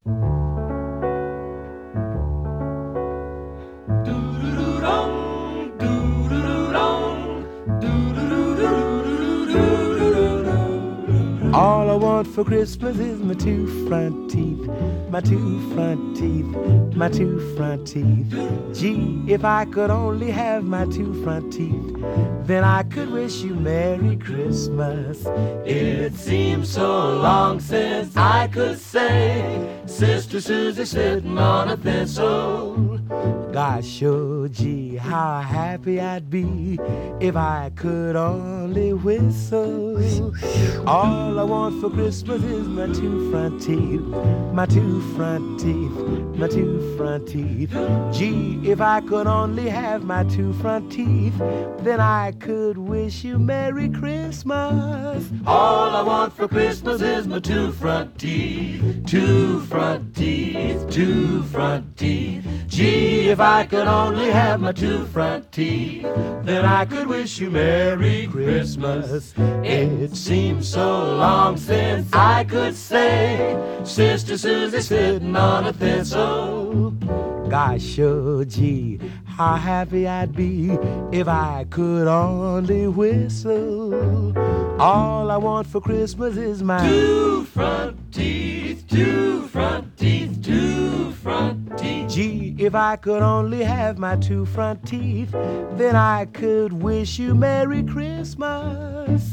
All I want for Christmas is my two front teeth, my two front teeth, my two front teeth. Gee, if I could only have my two front teeth, then I could wish you Merry Christmas. It seems so long since I could say, Sister Susie sitting on a thistle. Gosh, oh gee, how happy I'd be if I could only whistle. All I want for Christmas is my two front teeth, my two front teeth, my two front teeth. Gee, if I could only have my two front teeth, then I could wish you Merry Christmas. All I want for Christmas is my two front teeth, two front teeth, two front teeth. Gee, if I could only have my two front teeth, then I could wish you Merry Christmas. It seems so long since I could say, Sister Susie sitting on a thistle. Gosh, oh gee, how happy I'd be if I could only whistle. All I want for Christmas is my two front teeth, two front teeth, two front teeth. Gee, if I could only have my two front teeth, then I could wish you Merry Christmas.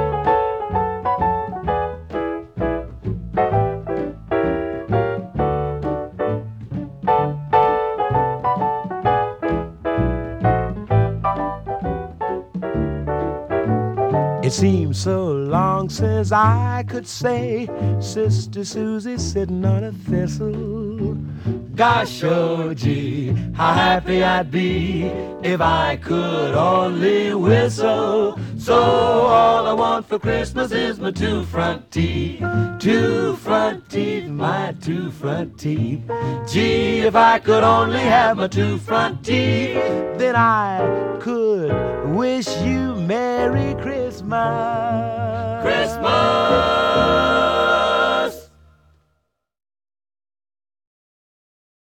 It seems so long since I could say, Sister Susie sitting on a thistle. Gosh, oh gee, how happy I'd be if I could only whistle. So all I want for Christmas is my two front teeth, my two front teeth. Gee, if I could only have my two front teeth, then I could wish you Merry Christmas. Christmas.